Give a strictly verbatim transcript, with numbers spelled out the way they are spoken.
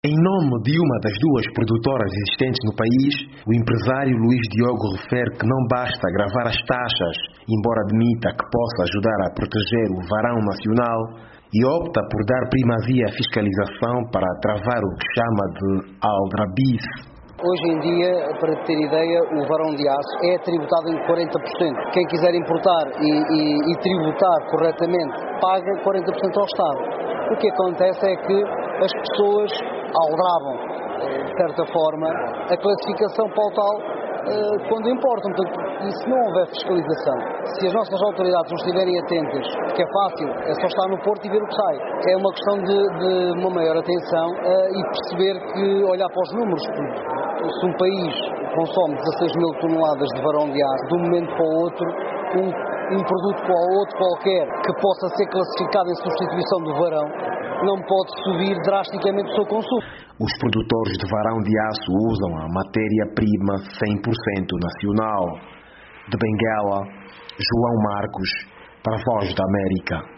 Em nome de uma das duas produtoras existentes no país, o empresário Luís Diogo refere que não basta gravar as taxas, embora admita que possa ajudar a proteger o varão nacional, e opta por dar primazia à fiscalização para travar o que chama de aldrabice. Hoje em dia, para ter ideia, o varão de aço é tributado em quarenta por cento. Quem quiser importar e, e, e tributar corretamente, paga quarenta por cento ao Estado. O que acontece é que as pessoas aldravam, de certa forma, a classificação pautal quando importam. Portanto, e se não houver fiscalização, se as nossas autoridades não estiverem atentas, que é fácil, é só estar no porto e ver o que sai. É uma questão de, de uma maior atenção uh, e perceber que, olhar para os números, porque se um país consome dezasseis mil toneladas de varão de aço, de um momento para o outro, um, um produto para o outro qualquer que possa ser classificado em substituição do varão, não pode subir drasticamente o seu consumo. Os produtores de varão de aço usam a matéria-prima cem por cento nacional. De Benguela, João Marcos, para a Voz da América.